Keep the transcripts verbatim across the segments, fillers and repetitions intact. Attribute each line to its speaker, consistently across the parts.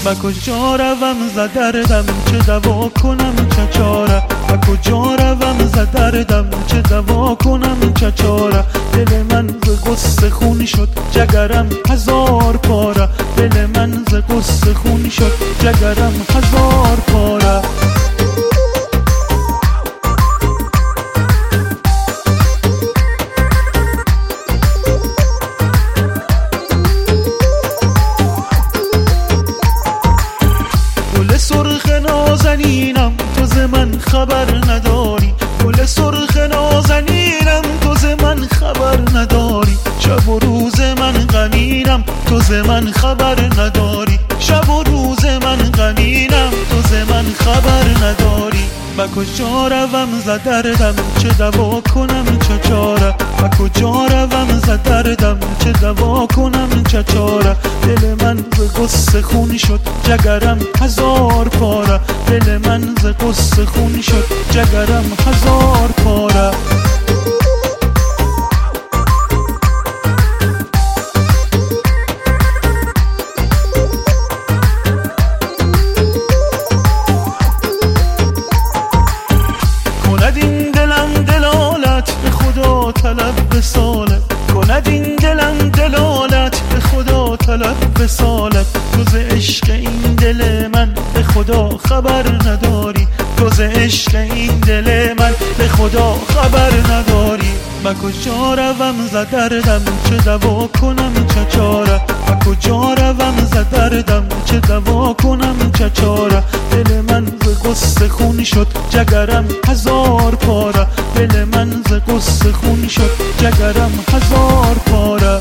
Speaker 1: و کجا روم ز دردم چه دوا کنم چه چاره و کجا روم ز دردم چه دوا کنم چه چاره دل من ز غصه خون شد جگرم هزار پاره دل من ز غصه خون شد جگرم هزار پاره سرخ نازنینم تو ز من خبر نداری گل سرخ نازنینم تو ز من خبر نداری شب و روز من غمینم تو ز من خبر نداری شب و روز من غمینم تو ز من خبر نداری و کجا روم ز دردم چه دوا کنم چه چاره و کجا روم ز دردم چه دوا کنم چه چاره دل من ز غصه خون شد جگرم هزار پاره دل من ز غصه خون شد جگرم هزار پاره کند این دلم دلالت به خدا طلب به سالت کند این دلم دلالت به خدا طلب به سالت تو ز عشق این دل من به خدا خبر نداری تو ز عشق این دل من به خدا خبر نداری و کجا روم ز دردم چه دوا کنم چه چاره و کجا روم ز دردم چه دوا کنم چه چاره دل من ز غصه خون شد جگرم هزار پاره دل من ز غصه خون شد جگرم هزار پاره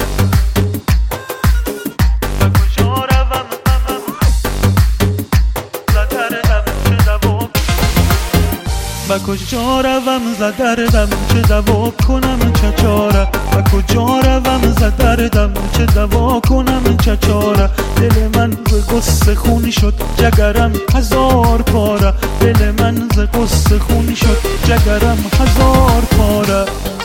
Speaker 1: و کجا روم ز دردم چه دوا کنم چه چاره و کجا روم ز دردم چه دوا کنم چه چاره دل من ز غصه خون شد جگرم هزار پاره دل من ز غصه خون شد جگرم هزار پاره